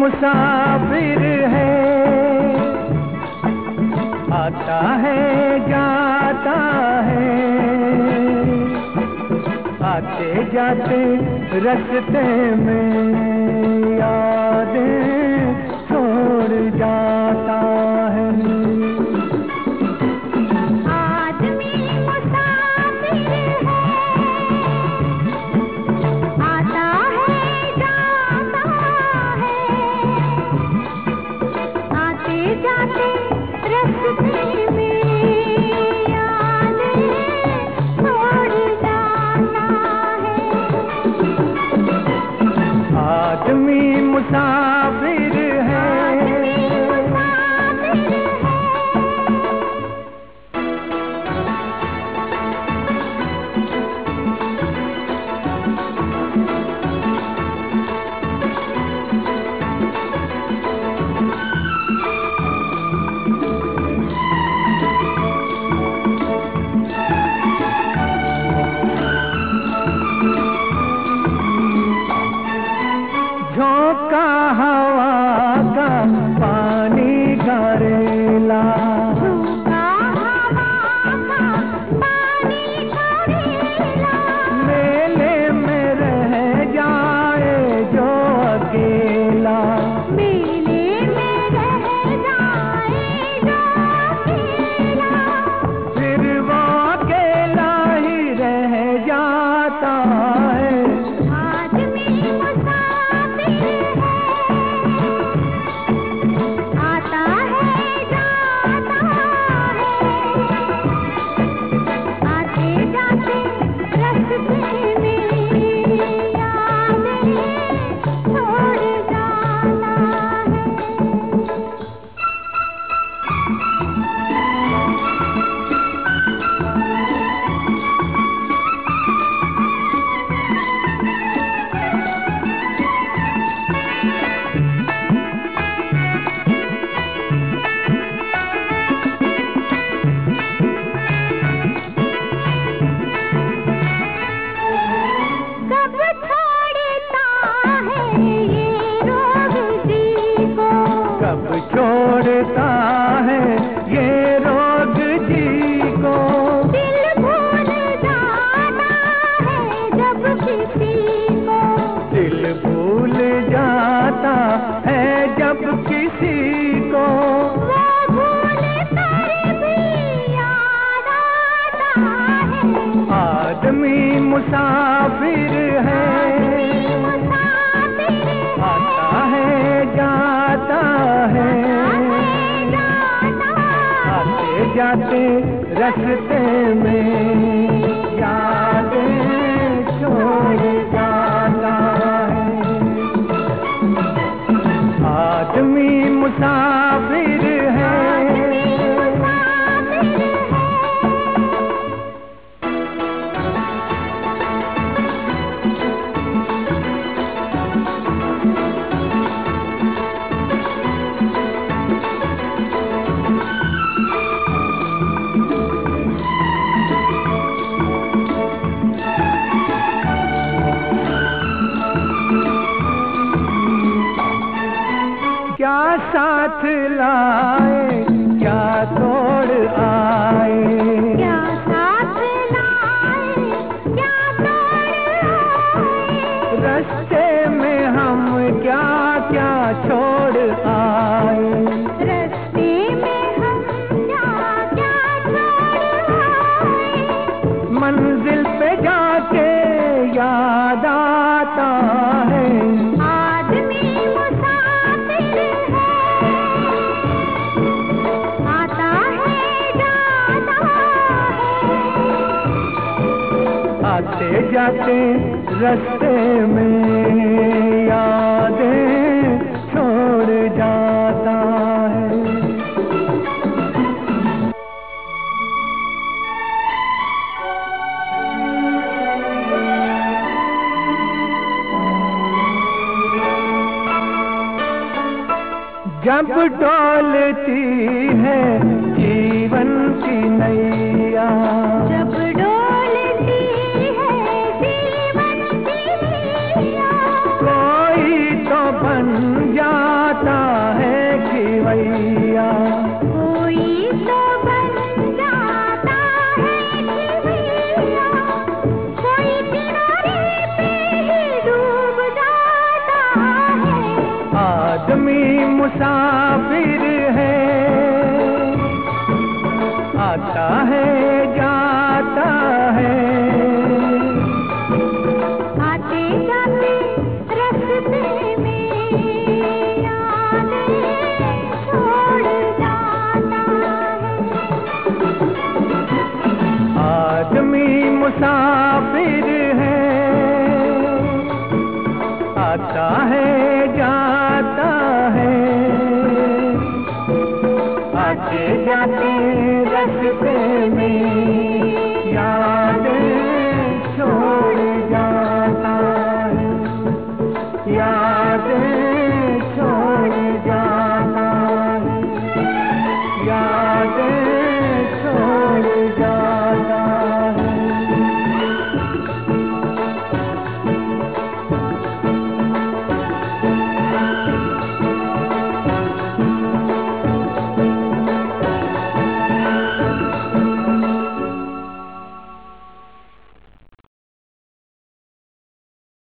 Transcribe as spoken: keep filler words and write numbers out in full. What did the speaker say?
मुसाफिर है, आता है जाता है, आते जाते रास्ते में यादें छोड़ जाता है। आदमी मुसाफिर है, झोंका हवा का पानी घरेला, मेले में रह जाए जो अकेला, मेले में रह जाए जो अकेला, फिर वो अकेला ही रह जाता है। आदमी मुसाफिर है, आता है जाता है, आते जाते रास्ते में यादें छोड़ जाता है। कब छोड़ता है ये रोग जी को, कब छोड़ता है ये रोग जी को, दिल भूल जाना है जब किसी को, दिल भूल जाता है जब किसी को, वो भूल कर भी याद आता है। आदमी मुसाफिर है, मुसाफिर आता है जाता है, आते जाते रास्ते में यादें छोड़ जाता है। आदमी मुसाफिर है, क्या साथ लाए क्या तोड़ आए, क्या साथ लाए क्या तोड़ आए, रास्ते में हम क्या क्या छोड़ आए, रास्ते में हम क्या क्या छोड़ आए, मंजिल पे जाके याद आता है। आदमी मुसाफिर है, आता है जाता है, आते जाते रास्ते में यादें छोड़ जाता है। जब डोलती है जीवन की नैया, जब डोलती है जीवन की नैया, कोई तो बन जा मुसाफिर है, आता है जाता है। आते जाते रास्ते में यादें छोड़ जाता है। आदमी मुसाफिर है, आता है